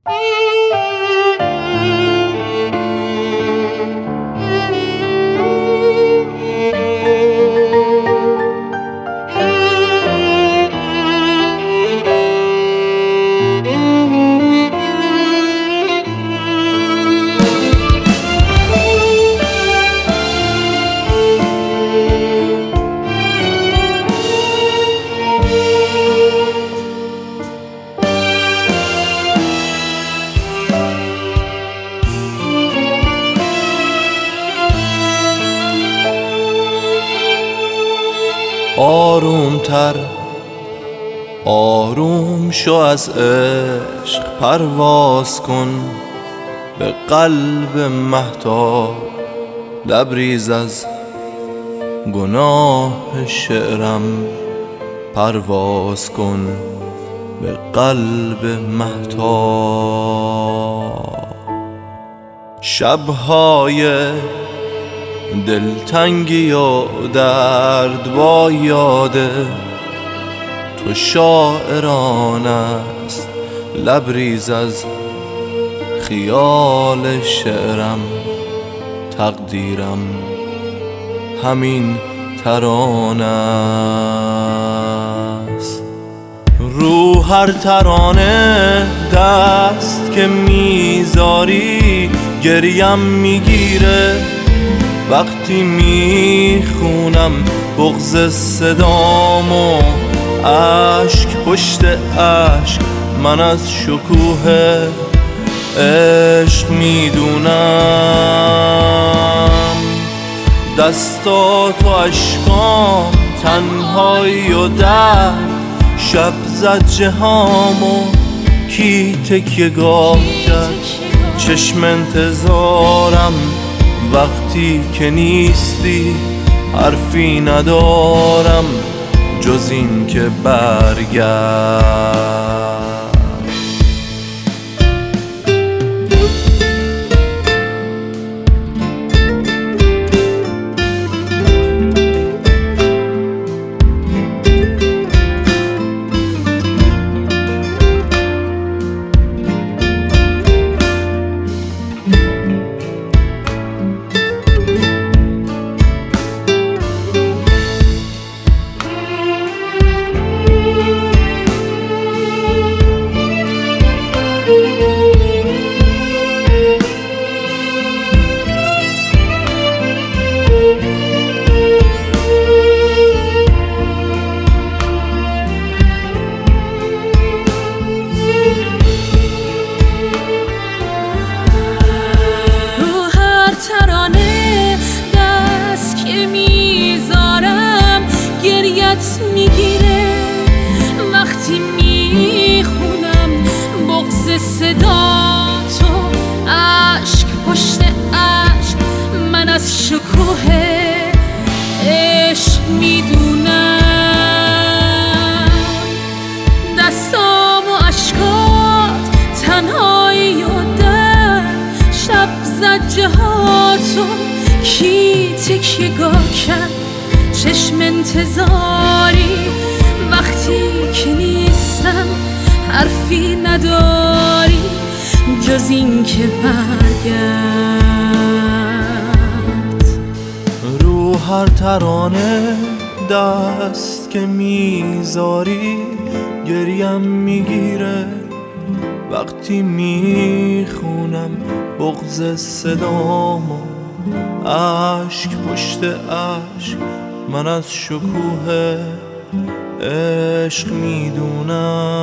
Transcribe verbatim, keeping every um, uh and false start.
آرومتر آروم شو، از عشق پرواز کن به قلب مهتاب، لبریز از گناه شعرم پرواز کن به قلب مهتاب. شبهای دلتنگی و درد با یاد تو شاعران است، لبریز از خیال شعرم تقدیرم همین ترانه است. رو هر ترانه دست که میذاری گریم میگیره، وقتی میخونم بغض صدام و عشق پشت عشق، من از شکوه عشق میدونم. دستات و عشقام تنهایی و درد، شب زد جهامو کی تکیه‌گاه کرد. چشم انتظارم وقتی که نیستی، حرفی ندارم جز این که برگرد. میگیره وقتی میخونم بغض صدا تو، عشق پشت عشق، من از شکوه عشق میدونم. دستام و عشقات تنهایی و درد، شب زد جهاتو کی تکیه‌گاه کرد. چشم انتظاری وقتی که نیستم، حرفی نداری جز این که برگرد. رو هر ترانه دست که میذاری گریم میگیره، وقتی میخونم بغض صدامو عشق پشت عشق، من از شکوه عشق میدونم.